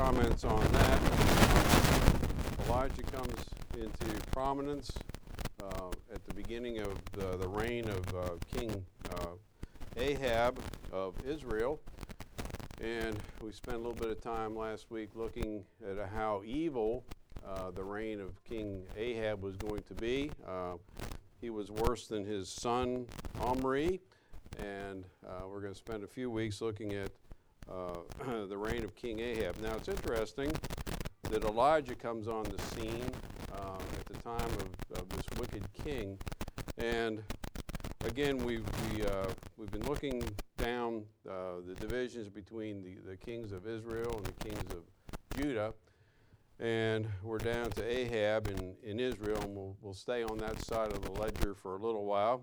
comments on that. Elijah comes into prominence at the beginning of the reign of King Ahab of Israel. And we spent a little bit of time last week looking at how evil the reign of King Ahab was going to be. He was worse than his son Omri, and we're going to spend a few weeks looking at the reign of King Ahab. Now, it's interesting that Elijah comes on the scene at the time of this wicked king, and again, we've been looking down the divisions between the kings of Israel and the kings of Judah, and we're down to Ahab in Israel, and we'll stay on that side of the ledger for a little while.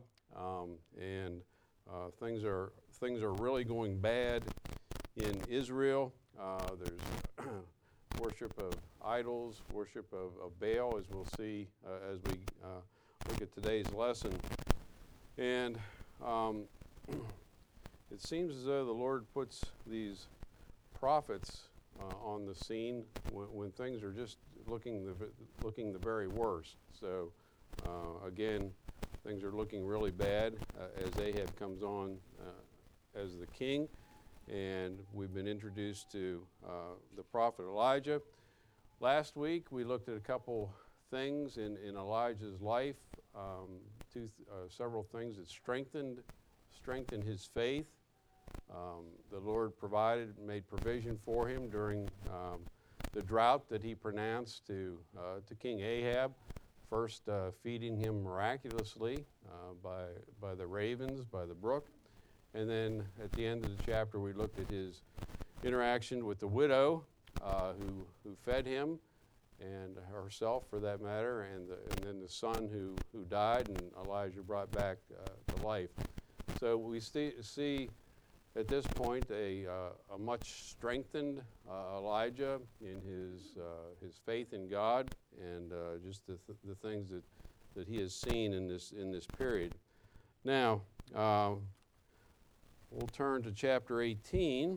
Things are really going bad in Israel. There's worship of idols, worship of Baal, as we'll see as we look at today's lesson. And it seems as though the Lord puts these prophets on the scene when things are just looking the very worst. So again, things are looking really bad as Ahab comes on as the king, and we've been introduced to the prophet Elijah. Last week we looked at a couple things in Elijah's life, several things that strengthened his faith. The Lord made provision for him during the drought that he pronounced to King Ahab, first feeding him miraculously by the ravens, by the brook. And then at the end of the chapter, we looked at his interaction with the widow who fed him, and herself for that matter, and then the son who died, and Elijah brought back to life. So we see at this point a much strengthened Elijah in his faith in God, and just the things that he has seen in this period. Now we'll turn to chapter 18.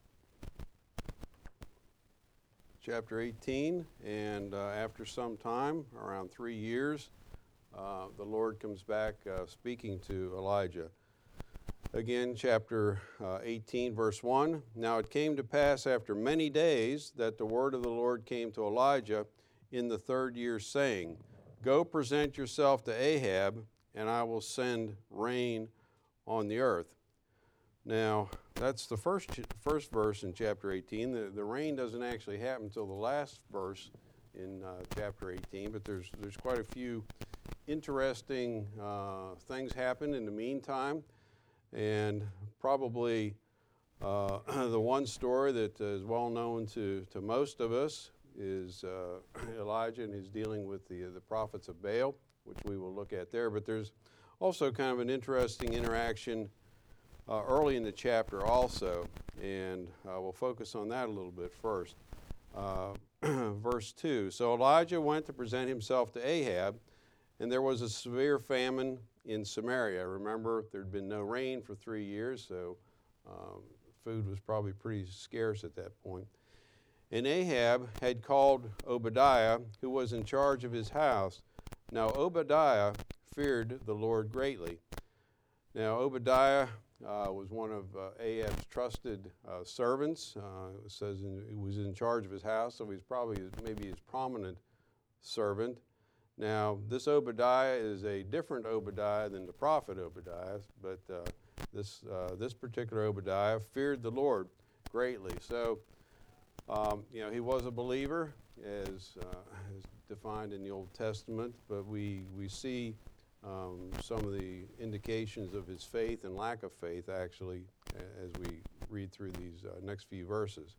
Chapter 18, and after some time, around 3 years, the Lord comes back speaking to Elijah. Again, chapter 18, verse 1. Now it came to pass after many days that the word of the Lord came to Elijah in the 3rd year, saying, Go present yourself to Ahab, and I will send rain on the earth. Now, that's the first verse in chapter 18. The rain doesn't actually happen until the last verse in chapter 18, but there's quite a few interesting things happen in the meantime. And probably the one story that is well known to most of us is Elijah and his dealing with the prophets of Baal, which we will look at there. But there's also kind of an interesting interaction early in the chapter also, and we'll focus on that a little bit first. Verse 2, So Elijah went to present himself to Ahab, and there was a severe famine in Samaria. Remember, there'd been no rain for 3 years, so food was probably pretty scarce at that point. And Ahab had called Obadiah, who was in charge of his house. Now Obadiah feared the Lord greatly. Now Obadiah was one of Ahab's trusted servants. It says he was in charge of his house, so he's probably maybe his prominent servant. Now, this Obadiah is a different Obadiah than the prophet Obadiah, but this particular Obadiah feared the Lord greatly. So, he was a believer, as defined in the Old Testament, but we see some of the indications of his faith and lack of faith, actually, as we read through these next few verses.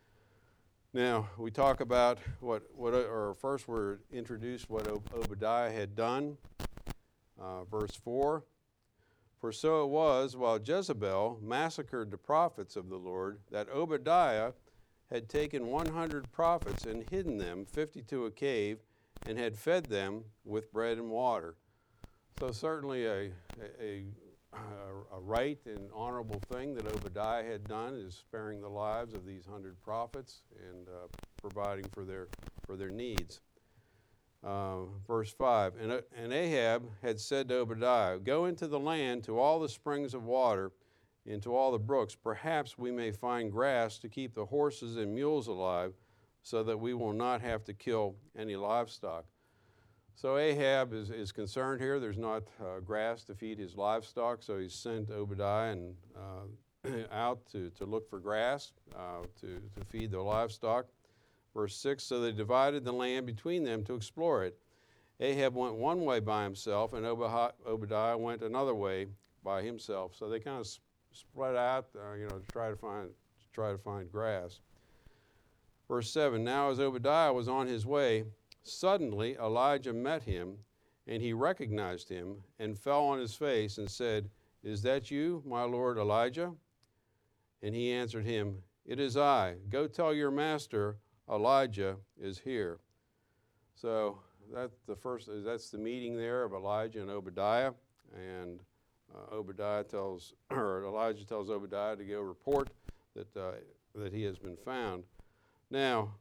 Now, we talk about first we're introduced what Obadiah had done. Verse 4, For so it was, while Jezebel massacred the prophets of the Lord, that Obadiah had taken 100 prophets and hidden them, 50 to a cave, and had fed them with bread and water. So certainly a a right and honorable thing that Obadiah had done, is sparing the lives of these 100 prophets and providing for their needs. Verse 5, and Ahab had said to Obadiah, "Go into the land to all the springs of water, into all the brooks. Perhaps we may find grass to keep the horses and mules alive, so that we will not have to kill any livestock." So Ahab is concerned here. There's not grass to feed his livestock, so he's sent Obadiah and out to look for grass to feed the livestock. Verse 6, so they divided the land between them to explore it. Ahab went one way by himself, and Obadiah went another way by himself. So they kind of spread out, to try to find grass. Verse 7, now as Obadiah was on his way, suddenly Elijah met him, and he recognized him, and fell on his face and said, "Is that you, my lord Elijah?" And he answered him, "It is I. Go tell your master, Elijah is here." So that's the meeting there of Elijah and Obadiah, and Elijah tells Obadiah to go report that he has been found. Now,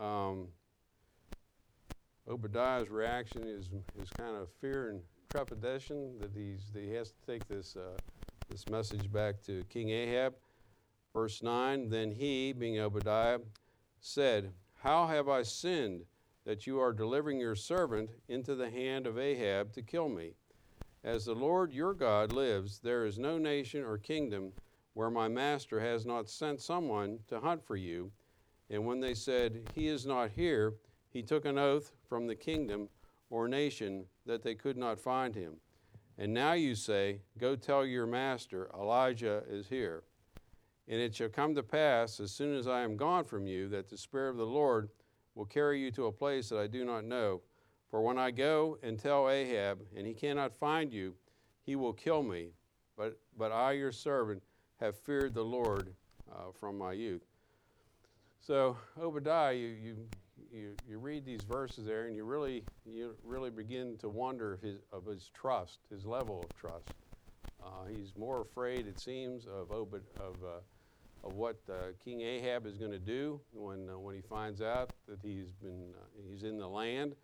Obadiah's reaction is kind of fear and trepidation that he has to take this message back to King Ahab. Verse 9, then he, being Obadiah, said, "How have I sinned that you are delivering your servant into the hand of Ahab to kill me? As the Lord your God lives, there is no nation or kingdom where my master has not sent someone to hunt for you." And when they said, "He is not here," he took an oath from the kingdom or nation that they could not find him. And now you say, "Go tell your master, Elijah is here." And it shall come to pass, as soon as I am gone from you, that the Spirit of the Lord will carry you to a place that I do not know. For when I go and tell Ahab, and he cannot find you, he will kill me. But I, your servant, have feared the Lord from my youth. So Obadiah, you read these verses there, and you really begin to wonder of his trust, his level of trust. He's more afraid, it seems, of what King Ahab is going to do when he finds out that he's in the land.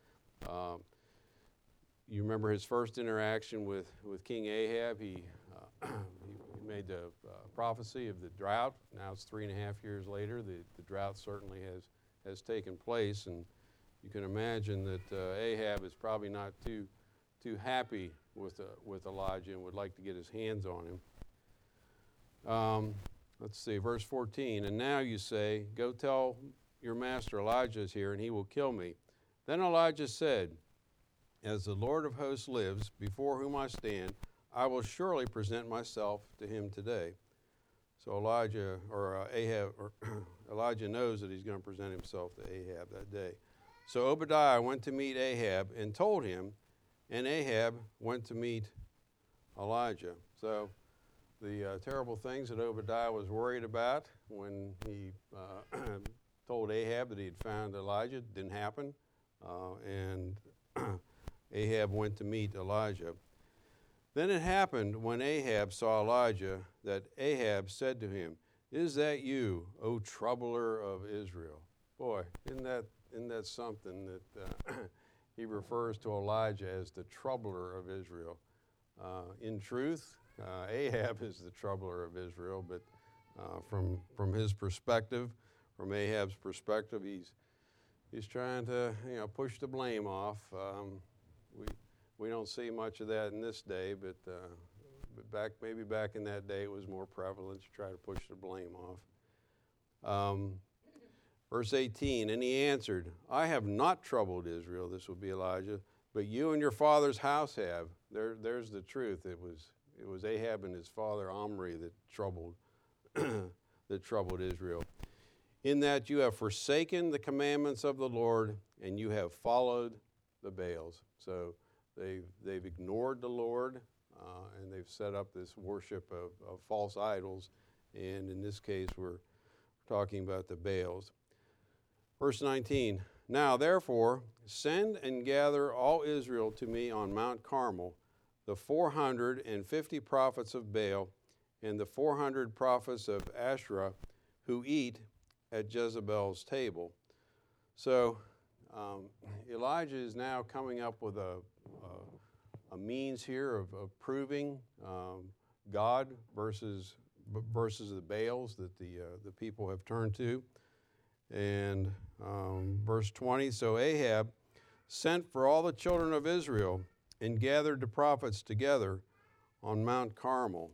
You remember his first interaction with King Ahab. He made the prophecy of the drought. Now it's 3.5 years later. The drought certainly has taken place, and you can imagine that Ahab is probably not too happy with Elijah and would like to get his hands on him. Let's see, verse 14. And now you say, "Go tell your master Elijah is here, and he will kill me." Then Elijah said, "As the Lord of hosts lives, before whom I stand, I will surely present myself to him today." So Elijah knows that he's going to present himself to Ahab that day. So Obadiah went to meet Ahab and told him, and Ahab went to meet Elijah. So the terrible things that Obadiah was worried about when he told Ahab that he had found Elijah didn't happen, and Ahab went to meet Elijah. Then it happened when Ahab saw Elijah that Ahab said to him, "Is that you, O troubler of Israel?" Boy, isn't that something that he refers to Elijah as the troubler of Israel. In truth, Ahab is the troubler of Israel, but from his perspective, from Ahab's perspective, he's trying to push the blame off. We don't see much of that in this day, but maybe back in that day it was more prevalent to try to push the blame off. Verse 18, and he answered, "I have not troubled Israel," this would be Elijah, "but you and your father's house have." There's the truth. It was Ahab and his father Omri that troubled Israel. "In that you have forsaken the commandments of the Lord, and you have followed the Baals." So they've ignored the Lord, and they've set up this worship of false idols, and in this case we're talking about the Baals. Verse 19, "Now therefore send and gather all Israel to me on Mount Carmel, the 450 prophets of Baal and the 400 prophets of Asherah who eat at Jezebel's table. So Elijah is now coming up with a means here of proving God versus the Baals that the people have turned to. And verse 20, so Ahab sent for all the children of Israel and gathered the prophets together on Mount Carmel.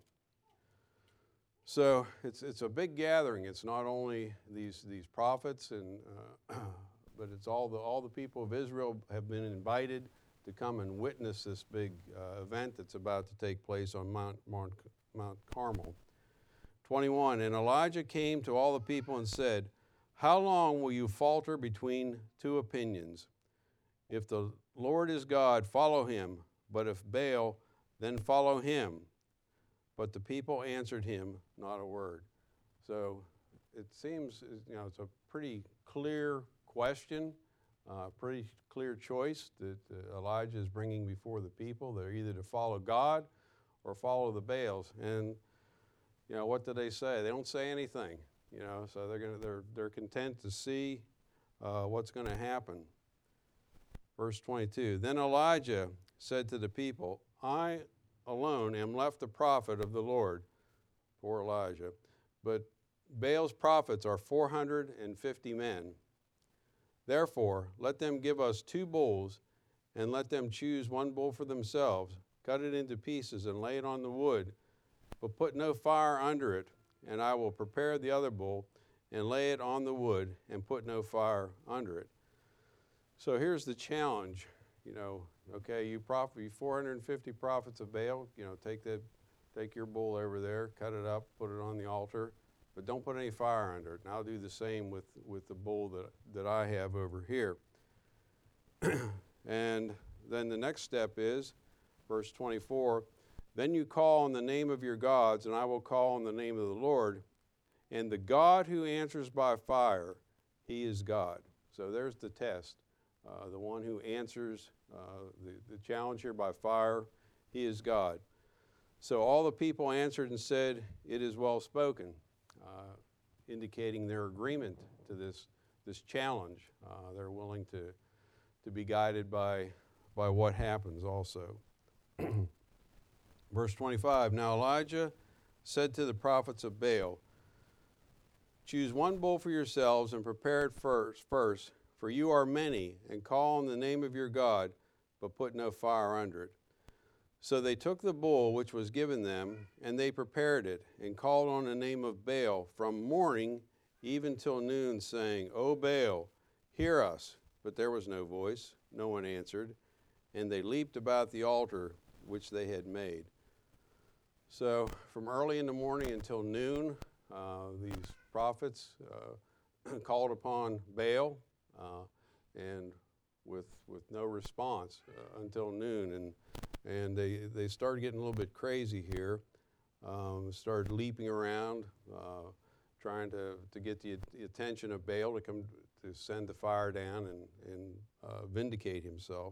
So it's a big gathering. It's not only these prophets, but it's all the people of Israel have been invited to come and witness this big event that's about to take place on Mount Carmel. 21, and Elijah came to all the people and said, how long will you falter between two opinions? If the Lord is God, follow him, but if Baal, then follow him. But the people answered him not a word. So it seems, it's a pretty clear question, pretty clear choice that Elijah is bringing before the people. They're either to follow God or follow the Baals. And, what do they say? They don't say anything, so they're content to see what's going to happen. Verse 22, then Elijah said to the people, I alone am left a prophet of the Lord. Poor Elijah. But Baal's prophets are 450 men. Therefore, let them give us 2 bulls, and let them choose 1 bull for themselves, cut it into pieces, and lay it on the wood, but put no fire under it, and I will prepare the other bull, and lay it on the wood, and put no fire under it. So here's the challenge, okay, you 450 prophets of Baal, take your bull over there, cut it up, put it on the altar, but don't put any fire under it. And I'll do the same with the bull that I have over here. And then the next step is, verse 24, then you call on the name of your gods, and I will call on the name of the Lord, and the God who answers by fire, he is God. So there's the test. The one who answers the challenge here by fire, he is God. So all the people answered and said, it is well spoken, indicating their agreement to this challenge. They're willing to be guided by what happens also. Verse 25, now Elijah said to the prophets of Baal, choose 1 bull for yourselves and prepare it first, for you are many, and call on the name of your God, but put no fire under it. So they took the bull which was given them, and they prepared it, and called on the name of Baal from morning even till noon, saying, O Baal, hear us. But there was no voice, no one answered, and they leaped about the altar which they had made. So from early in the morning until noon, these prophets called upon Baal, and with no response until noon, and they started getting a little bit crazy here. Started leaping around, trying to get the attention of Baal to come to send the fire down and vindicate himself.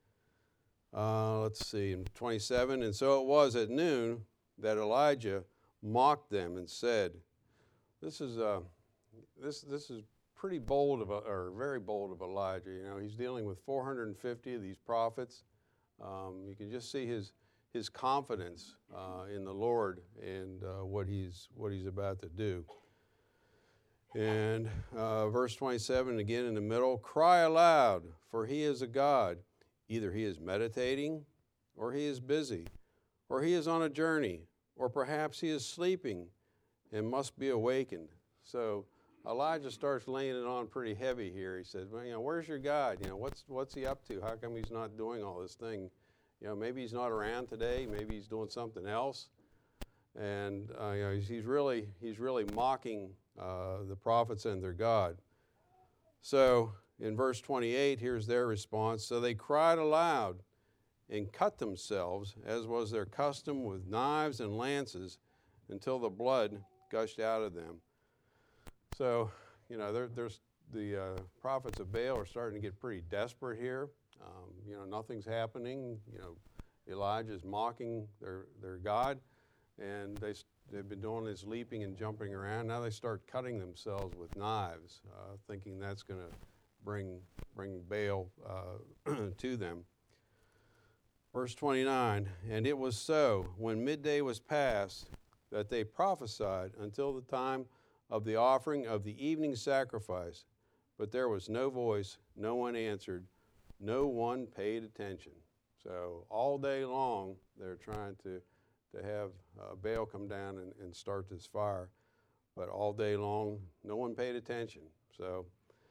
Let's see, in 27, and so it was at noon that Elijah mocked them and said, this is pretty bold or very bold of Elijah. He's dealing with 450 of these prophets. You can just see his confidence in the Lord and what he's about to do. And verse 27, again in the middle, cry aloud, for he is a God. Either he is meditating, or he is busy, or he is on a journey, or perhaps he is sleeping and must be awakened. So Elijah starts laying it on pretty heavy here. He says, well, where's your God? What's he up to? How come he's not doing all this thing? Maybe he's not around today. Maybe he's doing something else. And he's really mocking the prophets and their God. So in verse 28, here's their response. So they cried aloud and cut themselves, as was their custom, with knives and lances, until the blood gushed out of them. So, there's the prophets of Baal are starting to get pretty desperate here. Nothing's happening. Elijah is mocking their God, and they've been doing this leaping and jumping around. Now they start cutting themselves with knives, thinking that's going to bring Baal to them. Verse 29, and it was so, when midday was past, that they prophesied until the time of the offering of the evening sacrifice. But there was no voice, no one answered, no one paid attention. So all day long, they're trying to have Baal come down and start this fire. But all day long, no one paid attention. So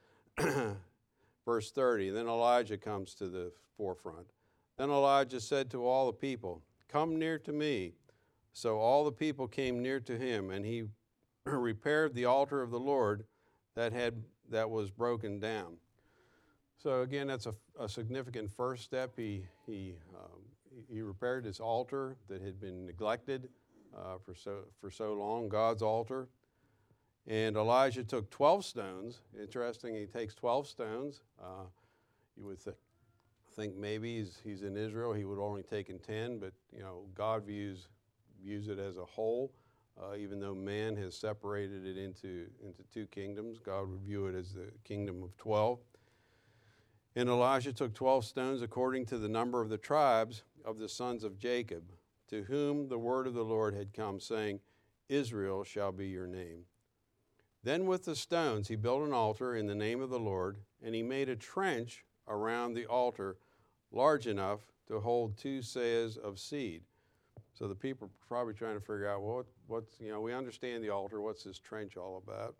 verse 30, then Elijah comes to the forefront. Then Elijah said to all the people, come near to me. So all the people came near to him, and he repaired the altar of the Lord that was broken down. So again, that's a significant first step. He repaired this altar that had been neglected for so long, God's altar. And Elijah took 12 stones. Interesting, he takes 12 stones. You would think maybe he's in Israel, he would have only taken 10, but God views it as a whole. Even though man has separated it into two kingdoms, God would view it as the kingdom of 12. And Elijah took 12 stones according to the number of the tribes of the sons of Jacob, to whom the word of the Lord had come, saying, Israel shall be your name. Then with the stones he built an altar in the name of the Lord, and he made a trench around the altar large enough to hold 2 seahs of seed. So the people are probably trying to figure out, well, what's we understand the altar, what's this trench all about?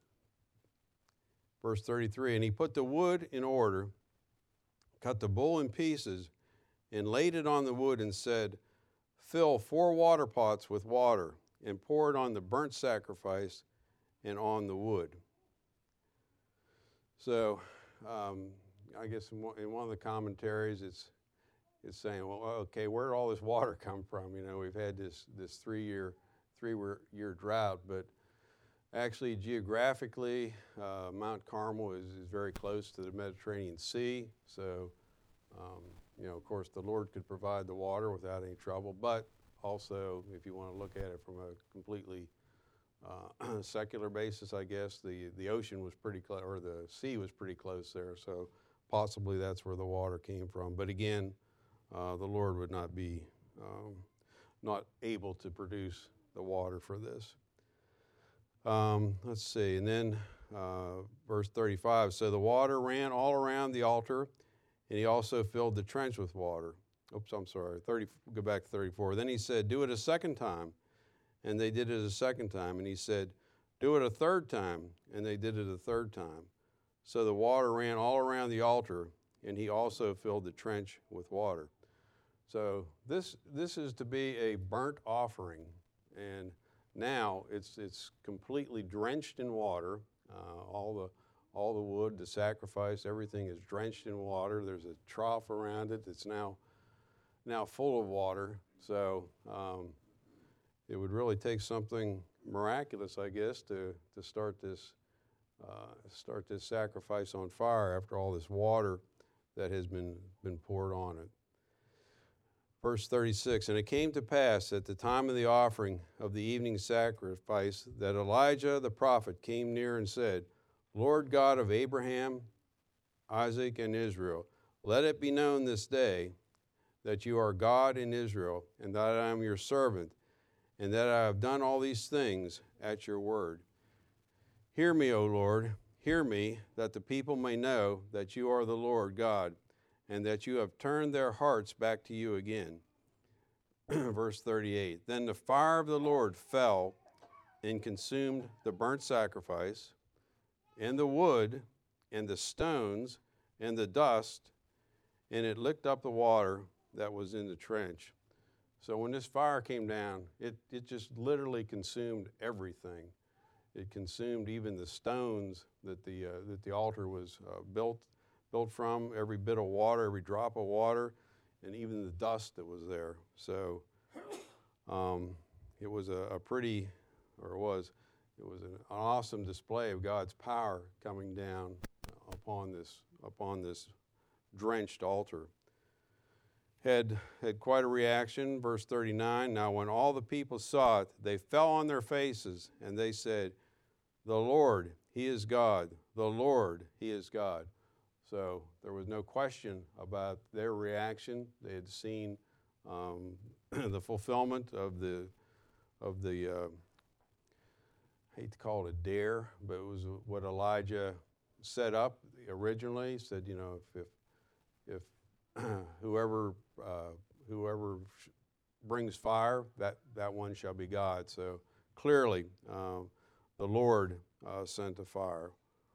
Verse 33, and he put the wood in order, cut the bull in pieces, and laid it on the wood and said, fill 4 water pots with water, and pour it on the burnt sacrifice and on the wood. So I guess in one of the commentaries it's saying, well, okay, where did all this water come from? We've had this 3-year drought, but actually geographically, Mount Carmel is very close to the Mediterranean Sea. So, of course, the Lord could provide the water without any trouble. But also, if you want to look at it from a completely secular basis, I guess the ocean was pretty close, or the sea was pretty close there. So possibly that's where the water came from. But again, the Lord would not be not able to produce the water for this. Let's see, and then verse 35, so the water ran all around the altar, and he also filled the trench with water. Oops, I'm sorry, go back to 34. Then he said, do it a second time, and they did it a second time. And he said, do it a third time, and they did it a third time. So the water ran all around the altar, and he also filled the trench with water. So this is to be a burnt offering, and now it's completely drenched in water. All the wood, the sacrifice, everything is drenched in water. There's a trough around it that's now full of water. So it would really take something miraculous, I guess, to start this sacrifice on fire after all this water that has been poured on it. Verse 36, and it came to pass at the time of the offering of the evening sacrifice that Elijah the prophet came near and said, Lord God of Abraham, Isaac, and Israel, let it be known this day that you are God in Israel, and that I am your servant, and that I have done all these things at your word. Hear me, O Lord, hear me, that the people may know that you are the Lord God, and that you have turned their hearts back to you again. Verse 38, then the fire of the Lord fell and consumed the burnt sacrifice, and the wood, and the stones, and the dust, and it licked up the water that was in the trench. So when this fire came down, it just literally consumed everything. It consumed even the stones that the altar was built from, every bit of water, every drop of water, and even the dust that was there. So it was an awesome display of God's power coming down upon this drenched altar. had quite a reaction. Verse 39, now when all the people saw it, they fell on their faces, and they said, the Lord, He is God. The Lord, He is God. So there was no question about their reaction. They had seen the fulfillment of the I hate to call it a dare, but it was what Elijah set up originally. He said, if whoever brings fire, that one shall be God. So clearly, the Lord sent a fire.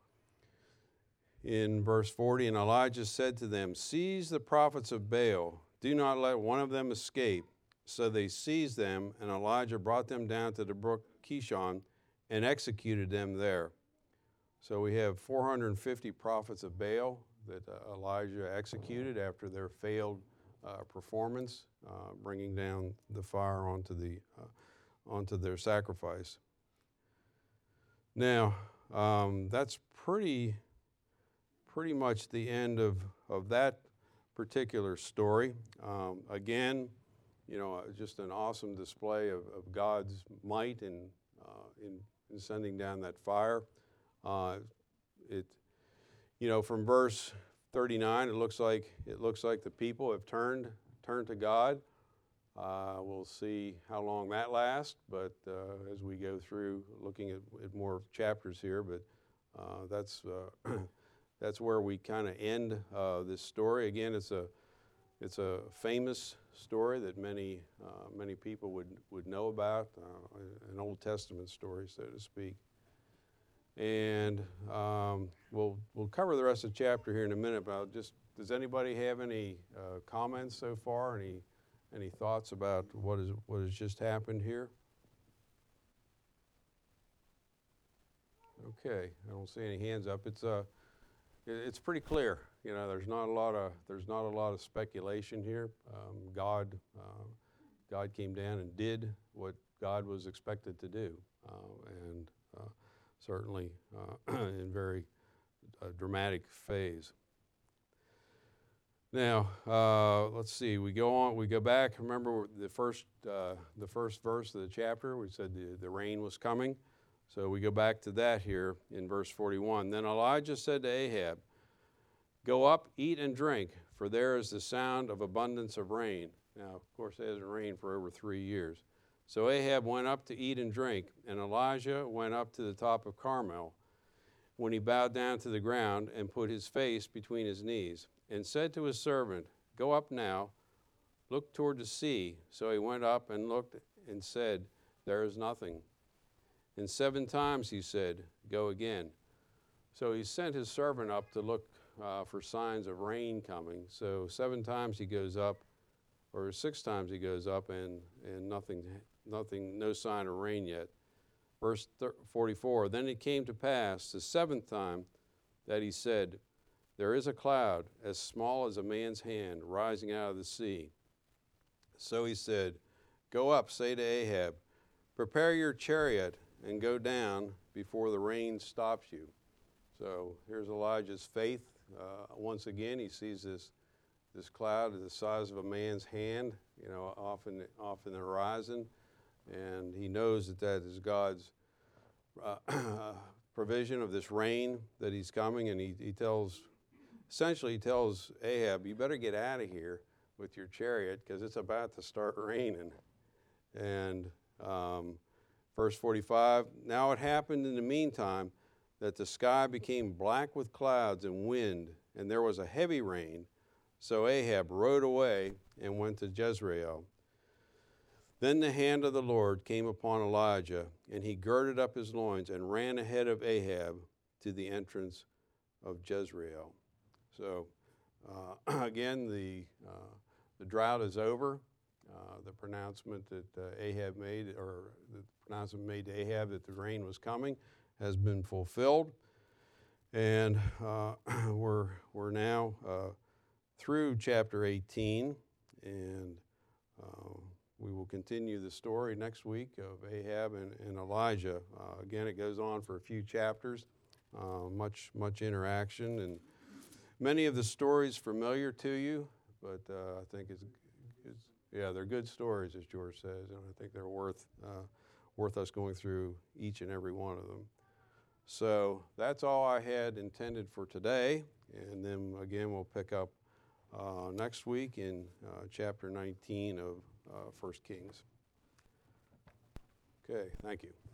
In verse 40, and Elijah said to them, seize the prophets of Baal. Do not let one of them escape. So they seized them, and Elijah brought them down to the brook Kishon and executed them there. So we have 450 prophets of Baal that Elijah executed after their failed performance, bringing down the fire onto their sacrifice. Now, that's pretty much the end of that particular story. Again, just an awesome display of God's might in sending down that fire. From verse 39, it looks like the people have turned to God. We'll see how long that lasts, but as we go through looking at more chapters here, but that's where we kind of end this story. Again, it's a famous story that many people would know about, an Old Testament story, so to speak. And we'll cover the rest of the chapter here in a minute. But does anybody have any comments so far? Any thoughts about what has just happened here? Okay, I don't see any hands up. It's pretty clear. There's not a lot of speculation here. God came down and did what God was expected to do, and certainly in very dramatic phase. Now, let's see. We go back. Remember the first verse of the chapter. We said the rain was coming. So we go back to that here in verse 41. Then Elijah said to Ahab, go up, eat and drink, for there is the sound of abundance of rain. Now, of course, it hasn't rained for over 3 years. So Ahab went up to eat and drink, and Elijah went up to the top of Carmel, when he bowed down to the ground and put his face between his knees, and said to his servant, go up now, look toward the sea. So he went up and looked and said, there is nothing. And 7 times he said, go again. So he sent his servant up to look for signs of rain coming. So 7 times he goes up, or 6 times he goes up, and nothing, no sign of rain yet. Verse 44, then it came to pass the 7th time that he said, there is a cloud as small as a man's hand rising out of the sea. So he said, go up, say to Ahab, prepare your chariot and go down before the rain stops you. So here's Elijah's faith. Once again, he sees this cloud the size of a man's hand, off in the horizon, and he knows that is God's provision of this rain that he's coming, and he tells Ahab, you better get out of here with your chariot because it's about to start raining. And verse 45, now it happened in the meantime that the sky became black with clouds and wind, and there was a heavy rain. So Ahab rode away and went to Jezreel. Then the hand of the Lord came upon Elijah, and he girded up his loins and ran ahead of Ahab to the entrance of Jezreel. So again, the drought is over. The pronouncement that Ahab made, or the pronouncement made to Ahab that the rain was coming, has been fulfilled, and we're now through chapter 18, and we will continue the story next week of Ahab and Elijah. Again, it goes on for a few chapters, much interaction, and many of the stories familiar to you, but I think they're good stories, as George says, and I think they're worth us going through each and every one of them. So that's all I had intended for today, and then again we'll pick up next week in chapter 19 of 1 Kings. Okay, thank you.